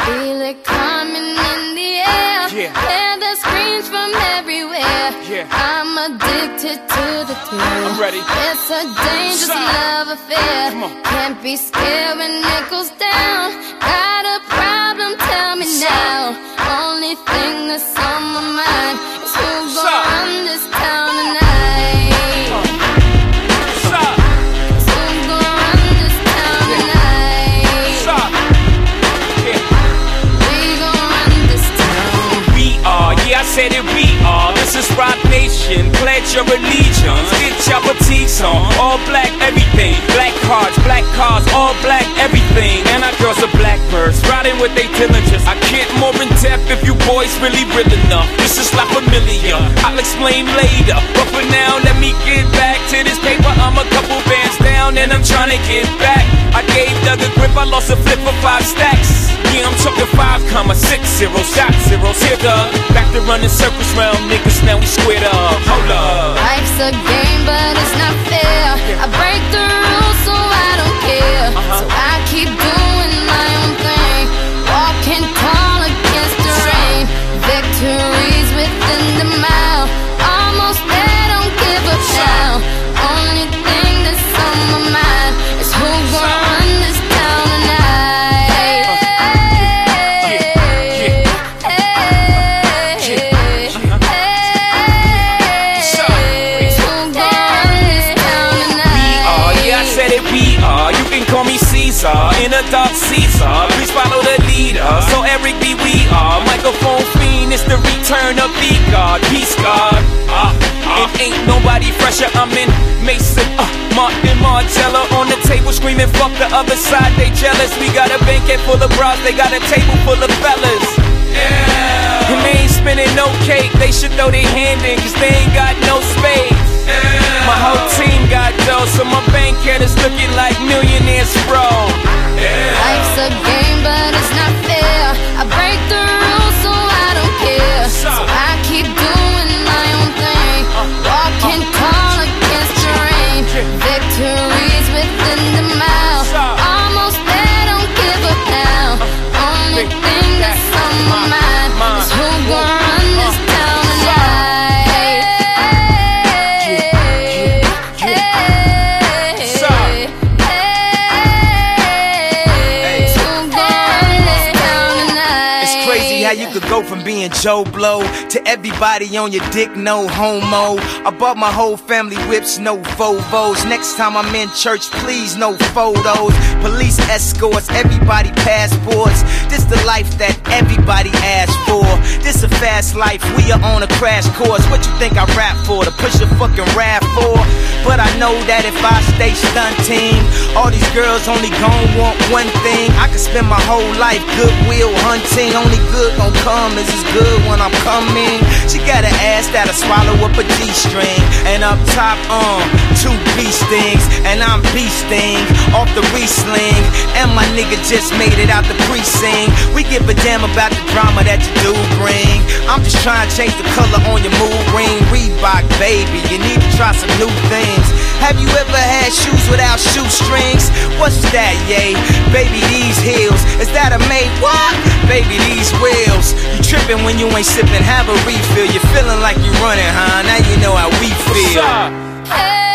Feel it coming in the air. Hear the screams from everywhere. I'm addicted to the thrill. I'm ready. It's a dangerous love affair. Can't be scared when it goes down. Got a problem? Tell me now. Only thing that's on my mind is who's gonna run this town tonight. I said it, we are. This is Rock Nation. Pledge your allegiance. Get your boutiques on. All black, everything. Black cars, all black, everything. And our girls are blackbirds, riding with they diligence. I can't more in depth if you boys really real enough. This is like familiar. I'll explain later. But for now, let me get back to this paper. I'm a couple bands down and I'm trying to get back. I gave Doug a grip, I lost a flip for 5 stacks. Yeah, I'm talking 5,6 shot zeros. Here, Doug. Back to running circles round niggas, now we squared up. Hold up. Life's a game, but it's not fair. I break the rules, so I don't care. So I keep doing my own thing, walking tall against the rain. Victories within the mile, almost there, don't give up now. Only thing that's on my mind is who's gonna run this town tonight. Call me Caesar, in a dark Caesar. Please follow the leader. So Eric B, we are microphone fiend. It's the return of V-God, Peace God. And ain't nobody fresher. I'm in Mason, Martin Margiela on the table screaming, fuck the other side, they jealous. We got a banquet full of bras, they got a table full of fellas. Yeah. And they ain't spinning no cake, they should throw their hand in, cause they ain't got no space. My whole team got dough, so my bank account is looking like millionaires, bro. Life's a game, but it's not fair. I break the rules, so I don't care. So I keep doing my own thing, walking tall against the rain. Victories within the mile, almost there, don't give up now. Only thing that's on my mind is who's gonna run this town tonight. How you could go from being Joe Blow to everybody on your dick, no homo. I bought my whole family whips, no Volvos. Next time I'm in church, please, no photos. Police escorts, everybody passports. This the life that everybody asks for. This a fast life, we are on a crash course. What you think I rap for? To push a fucking rap for? But I know that if I stay stunting, all these girls only gon' want one thing. I could spend my whole life goodwill hunting. Only good gon' come is as good when I'm coming. She got an ass that'll swallow up a G-string. And up top, 2 beast things. And I'm beasting off the re-sling. And my nigga just made it out the precinct. We give a damn about the drama that you do bring. I'm just trying to change the color on your mood ring. Reebok, baby, you need to try some new things. Have you ever had shoes without shoestrings? What's that, yay? Baby, these heels, is that a made what? Baby, these wheels. You tripping when you ain't sipping, have a refill. You're feeling like you're running, huh? Now you know how we feel. What's up? Hey.